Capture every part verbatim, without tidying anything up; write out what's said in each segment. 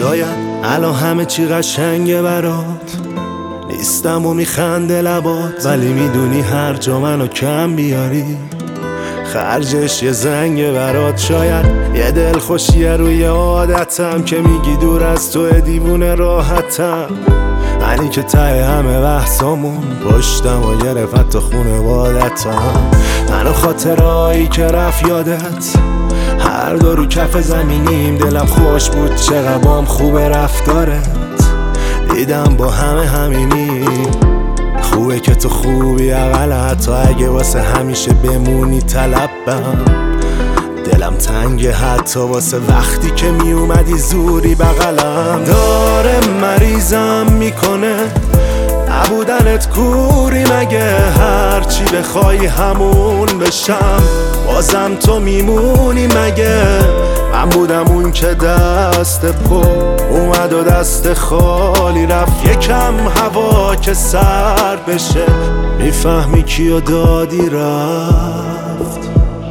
شاید الان همه چی قشنگه برات، نیستم و میخنده لبات، ولی میدونی هر جا منو کم بیاری خرجش یه زنگ برات. شاید یه دل خوشیه روی عادتم که میگی دور از تو دیوونه راحتم، منی که ته همه بحثامون پشتم و گرفت تو خونوادتم. منو خاطرهایی که رفت یادت، هر دو رو کف زمینیم، دلم خوش بود چقدر بام خوبه رفتارت، دیدم با همه همینی. خوبه که تو خوبی اقل حتی اگه واسه همیشه بمونی طلبم. دلم تنگه حتی واسه وقتی که می اومدی زوری بغلم. داره مریضم میکنه نبودنت کوری، مگه هرچی بخوای همون بشم بازم تو میمونی؟ مگه من بودم اون که دست پر اومد و دست خالی رفت؟ یکم هوا که سر بشه میفهمی کیو دادی رفت.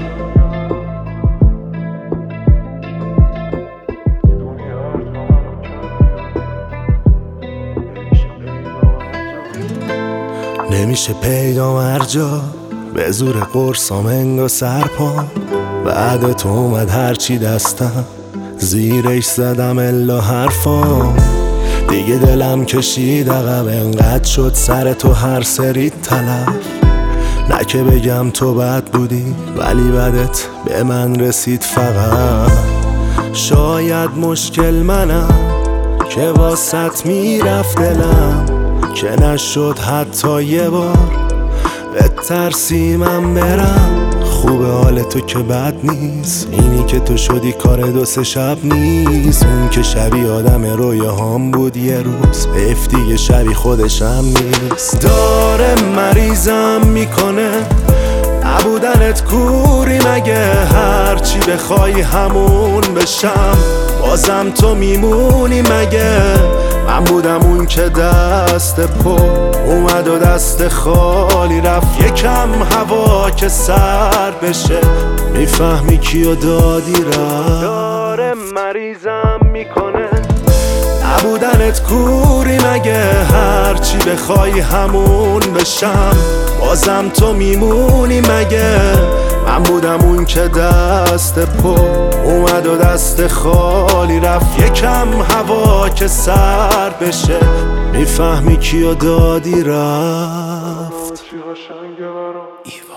نمیشه پیدا مرجا به زور قرصام انگا سرپا، بعد تو اومد هرچی دستم زیرش زدم الا حرفا. دیگه دلم کشید عقب انقدر شد سر تو هر سری تلف. نه که بگم تو بد بودی ولی بدت به من رسید فقط. شاید مشکل منم که واسط میرفت دلم، که نشد حتی یه بار به ترسیمم برم. خوبه حال تو که بد نیست، اینی که تو شدی کار دو سه شب نیست. اون که شبی آدم رویاهام بود یه روز حیف دیگه شبی خودشم نیست. داره مریضم میکنه نبودنت کوری، مگه هرچی بخوای همون بشم بازم تو میمونی؟ مگه من بودم اون که دست پر اومد و دست خالی رفت؟ یکم هوا که سر بشه میفهمی کیو دادی رفت. داره مریضم میکنه نبودنت کوری، مگه هرچی بخوای همون بشم بازم تو میمونی؟ مگه من بودم اون که دست پر اومد و دست خالی رفت؟ یکم هوا که سر بشه میفهمی کیو دادی رفت.